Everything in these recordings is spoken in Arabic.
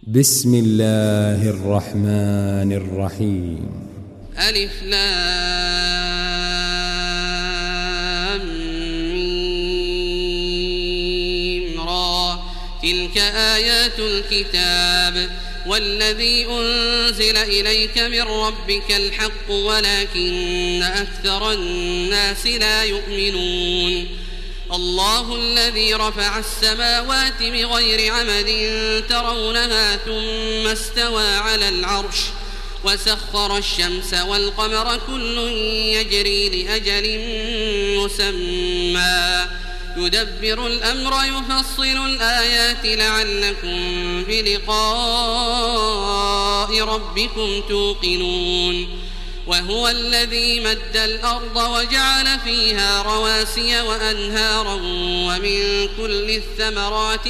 بسم الله الرحمن الرحيم. ألف لام ميم را تلك آيات الكتاب والذي أنزل إليك من ربك الحق ولكن أكثر الناس لا يؤمنون. الله الذي رفع السماوات بغير عمد ترونها ثم استوى على العرش وسخر الشمس والقمر كل يجري لأجل مسمى يدبر الأمر يفصل الآيات لعلكم بلقاء ربكم توقنون. وهو الذي مد الأرض وجعل فيها رواسي وأنهارا ومن كل الثمرات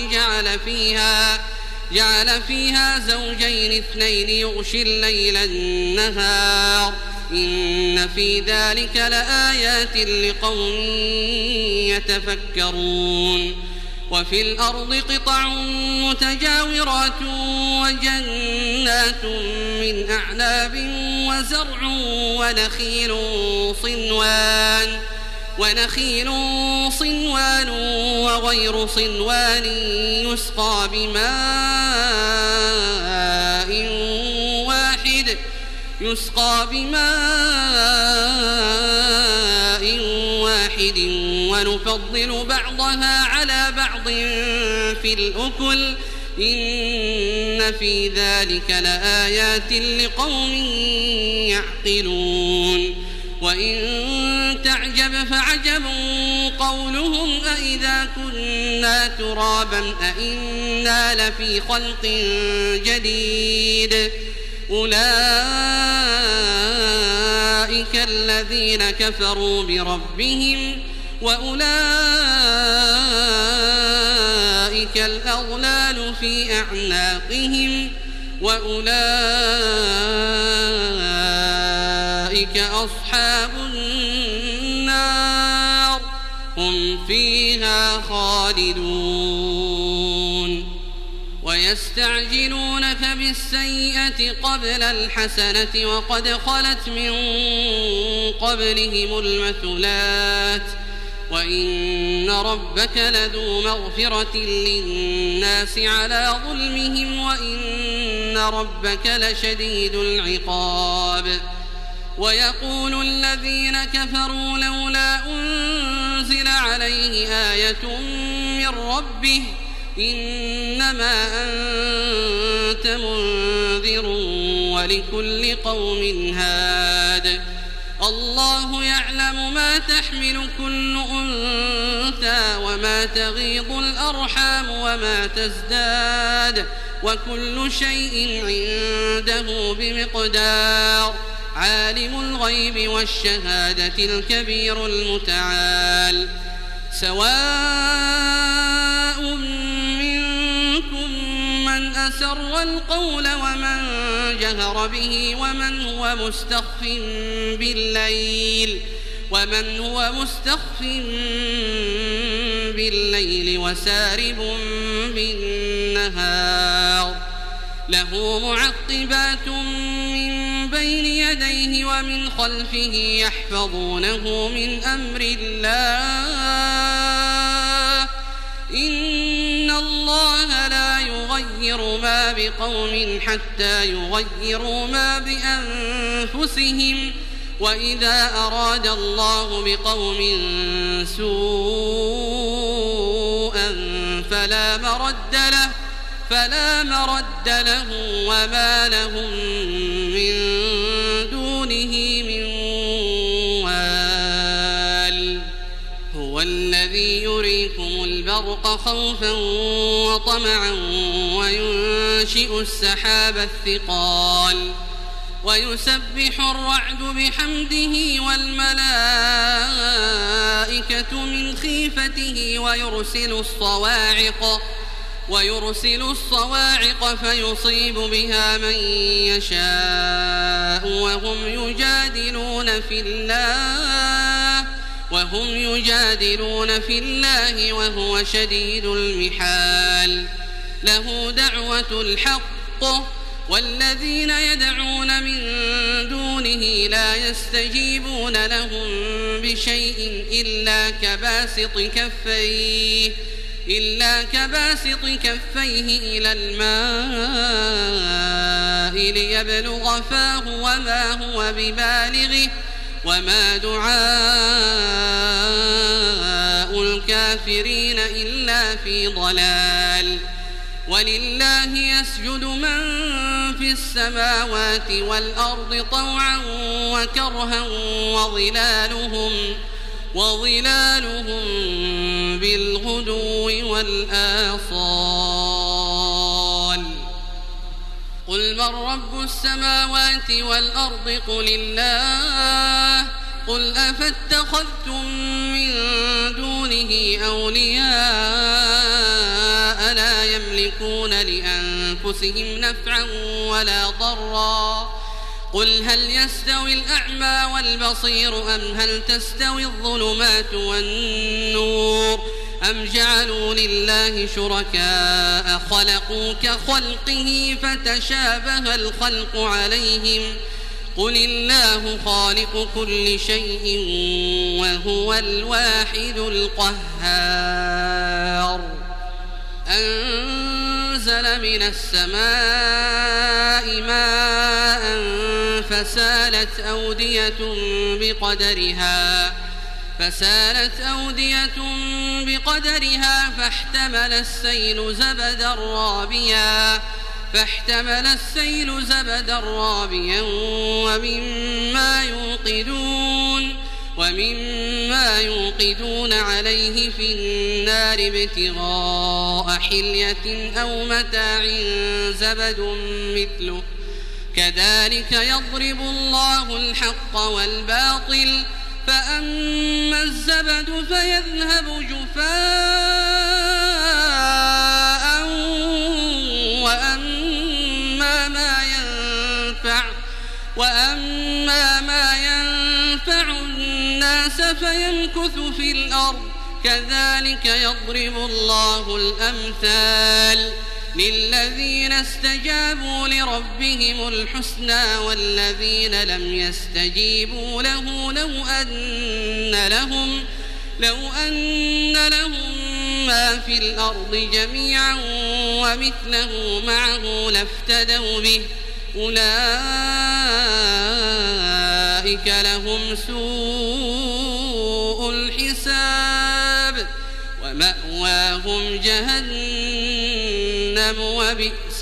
جعل فيها زوجين اثنين يغشي الليل النهار إن في ذلك لآيات لقوم يتفكرون. وفي الأرض قطع متجاورات وجنات من أعناب وزرع ونخيل صنوان وغير صنوان يسقى بماء واحد ونفضل بعضها على بعض في الأكل إن في ذلك لآيات لقوم يعقلون. وإن تعجب فعجب قولهم أإذا كنا ترابا أإنا لفي خلق جديد أولئك الذين كفروا بربهم وأولئك الأغلال في أعناقهم وأولئك أصحاب النار هم فيها خالدون. ويستعجلونك بالسيئة قبل الحسنة وقد خلت من قبلهم المثلات وإن ربك لذو مغفرة للناس على ظلمهم وإن ربك لشديد العقاب. ويقول الذين كفروا لولا أنزل عليه آية من ربه إنما أنت منذر ولكل قوم هاد. الله يعلم ما تحمل كل أنثى وما تغيض الأرحام وما تزداد وكل شيء عنده بمقدار. عالم الغيب والشهادة الكبير المتعال. سواء منكم من أسر القول ومن جهر به ومن هو مستخف بالليل وسارب بالنهار. له معقبات من بين يديه ومن خلفه يحفظونه من أمر الله إن الله لا يغير ما بقوم حتى يغيروا ما بأنفسهم وإذا أراد الله بقوم سوءا فلا مرد له وما لهم من دونه من وال. هو الذي يريكم البرق خوفا وطمعا وينشئ السحاب الثقال ويسبح الرعد بحمده والملائكة من خيفته ويرسل الصواعق فيصيب بها من يشاء وهم يجادلون في الله وهو شديد المحال. له دعوة الحق حقه والذين يدعون من دونه لا يستجيبون لهم بشيء إلا كباسط كفيه إلى الماء ليبلغ فاه وما هو ببالغه وما دعاء الكافرين إلا في ضلال. ولله يسجد من في السماوات والأرض طوعا وكرها وظلالهم بالغدو والآصال. قل من رب السماوات والأرض قل الله. قل أفاتخذتم من دونه أولياء لا يملكون لأنفسهم نفعا ولا ضرا. قل هل يستوي الأعمى والبصير أم هل تستوي الظلمات والنور أم جعلوا لله شركاء خلقوا كخلقه فتشابه الخلق عليهم قل الله خالق كل شيء وهو الواحد القهار. أنزل من السماء ماء فسالت أودية بقدرها فاحتمل السيل زبدا رابيا ومما يوقدون عليه في النار ابتغاء حلية أو متاع زبد مثله كذلك يضرب الله الحق والباطل فأما الزبد فيذهب جفاء وأما ما ينفع الناس فيمكث في الأرض كذلك يضرب الله الأمثال للذين استجابوا لربهم الحسنى والذين لم يستجيبوا له لو أن لهم ما في الأرض جميعا ومثله معه لافتدوا به أولئك لهم سوء الحساب ومأواهم جهنم وبئس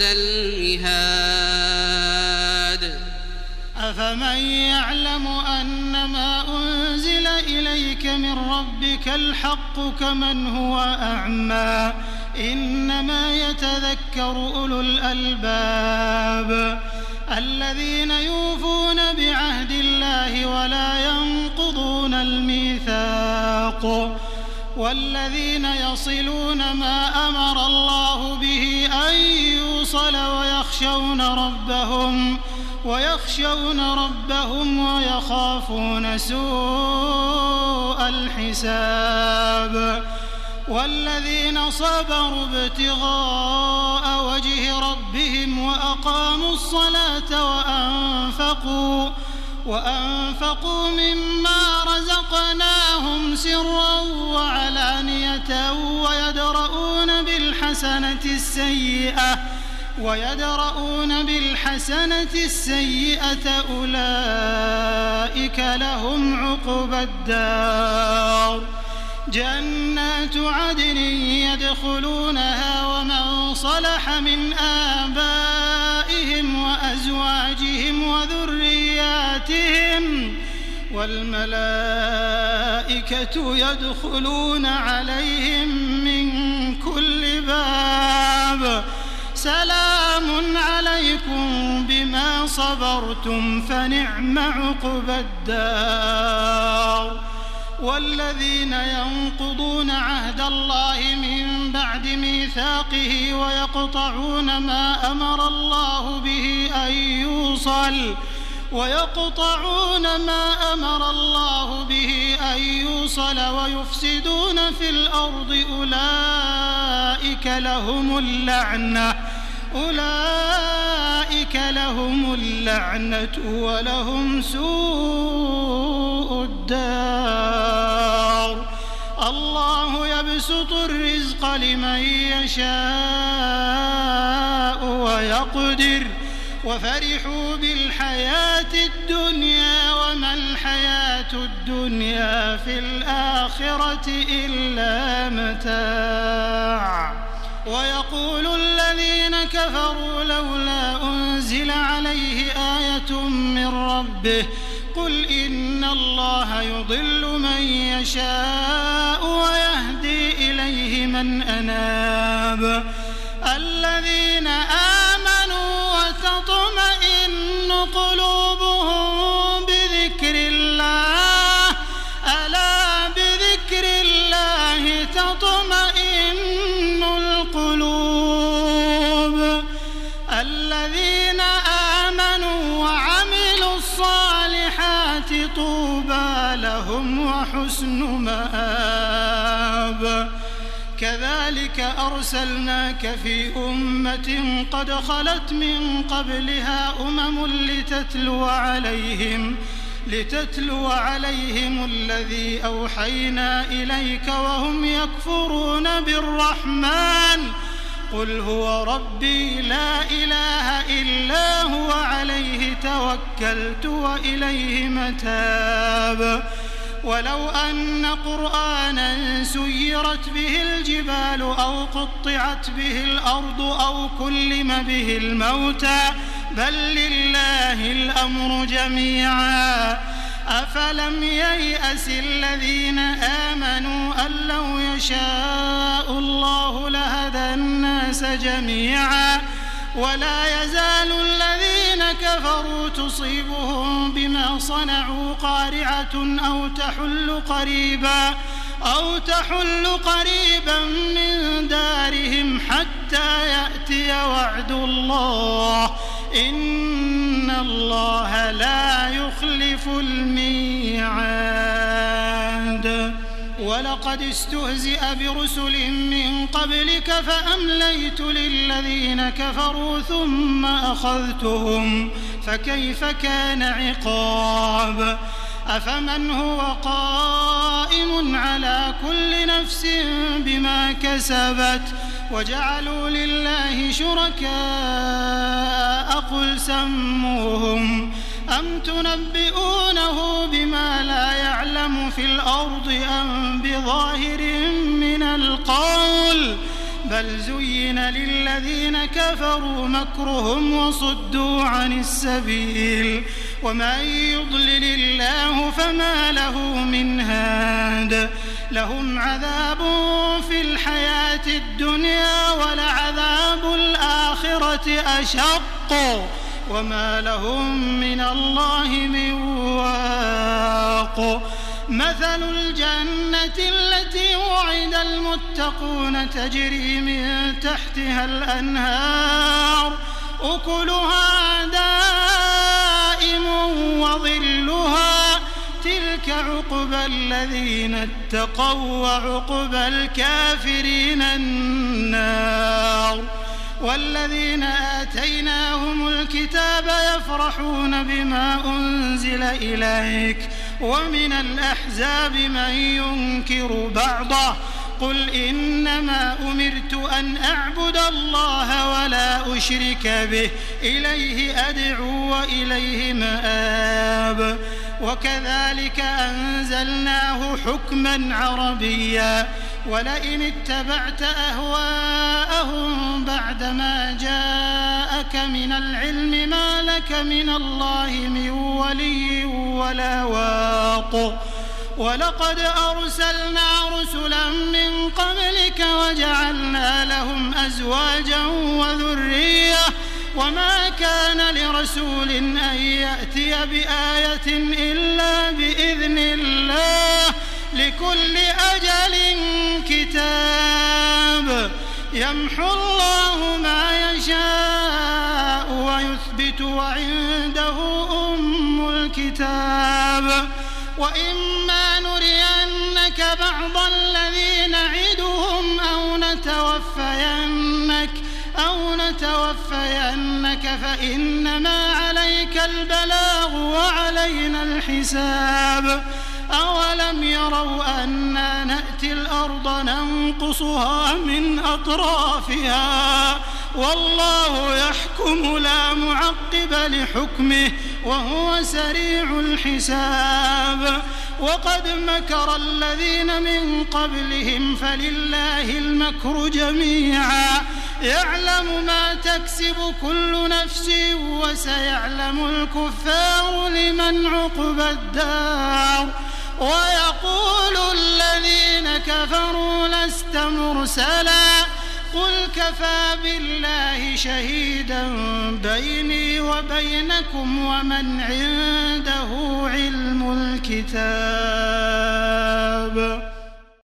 المهاد. أفمن يعلم أنما أنزل إليك من ربك الحق كمن هو أعمى إنما يتذكر أولو الألباب الذين يوفون بعهد الله ولا ينقضون الميثاق والذين يصلون ما أمر الله به أن يوصل ويخشون ربهم ويخافون سوء الحساب والذين صبروا ابتغاء وجه ربهم وأقاموا الصلاة وأنفقوا مما رزقناهم سرا وعلانية ويدرؤون بالحسنة السيئة أولئك لهم عقبى الدار جنات عدن يدخلونها ومن صلح من آبائهم وأزواجهم وذرياتهم والملائكة يدخلون عليهم من كل باب سلام عليكم بما صبرتم فنعم عقبى الدار. والذين ينقضون عهد الله من بعد ميثاقه ويقطعون ما أمر الله به أن يوصل ويفسدون في الأرض أولئك أولئك لهم اللعنة ولهم سوء الدار. الله يبسط الرزق لمن يشاء ويقدر وفرحوا بالحياة الدنيا وما الحياة الدنيا في الآخرة إلا متاع. ويقول الذين كفروا لولا أنزل عليه آية من ربه قل إن الله يضل من يشاء ويهدي إليه من أناب. الذين آمنوا وتطمئن قلوبهم بذكر الله ألا بذكر الله تطمئن القلوب. الذين آمنوا وعملوا الصالحات طوبى لهم وحسن مآب. كذلك أرسلناك في أمة قد خلت من قبلها أمم لتتلو عليهم الذي أوحينا إليك وهم يكفرون بالرحمن قل هو ربي لا إله إلا هو عليه توكلت وإليه متاب. ولو أن قرآنا سيرت به الجبال أو قطعت به الأرض أو كلم به الموتى بل لله الأمر جميعا أفلم ييأس الذين آمنوا أن لو يشاء الله لهدى الناس جميعا ولا يزال الذين كفروا تصيبهم بما صنعوا قارعة أو تحل قريبا من دارهم حتى يأتي وعد الله إن الله لا يخلف الميعاد. ولقد استهزئ برسل من قبلك فأمليت للذين كفروا ثم أخذتهم فكيف كان عقاب. أفمن هو قائم على كل نفس بما كسبت وجعلوا لله شركاء قل سموهم أم تنبئونه بما لا يعلم في الأرض أم بظاهر من القول بل زين للذين كفروا مكرهم وصدوا عن السبيل ومن يضلل الله فما له من هاد. لهم عذاب في الحياة الدنيا ولعذاب الآخرة أشق وما لهم من الله من واق. مثل الجنة التي وعد المتقون تجري من تحتها الأنهار أكلها دائم وظلها تلك عقبى الذين اتقوا وعقبى الكافرين النار. والذين آتيناهم الكتاب يفرحون بما أنزل إليك ومن الأحزاب من ينكر بعضه قل إنما أمرت أن أعبد الله ولا أشرك به إليه أدعو وإليه مآب. وكذلك أنزلناه حكما عربيا ولئن اتبعت أهواءهم بعدما جاءك من العلم ما لك من الله من ولي ولا واق. ولقد أرسلنا رسلا من قبلك وجعلنا لهم أزواجا وذرية وما كان لرسول أن يأتي بآية إلا بإذن الله لكل أجل كتاب يمحو الله ما يشاء ويثبت وعنده أم الكتاب. وإما نرينك بعض الذي نعدهم أو نتوفينك أو نتوفينك فإنما عليك البلاغ وعلينا الحساب أولم يروا أنا نأتي الأرض ننقصها من أطرافها والله يحكم لا معقب لحكمه وهو سريع الحساب وقد مكر الذين من قبلهم فلله المكر جميعا يعلم ما تكسب كل نفس وسيعلم الكفار لمن عقبى الدار ويقول الذين كفروا لست مرسلا قل كفى بالله شهيدا بيني وبينكم ومن عنده علم الكتاب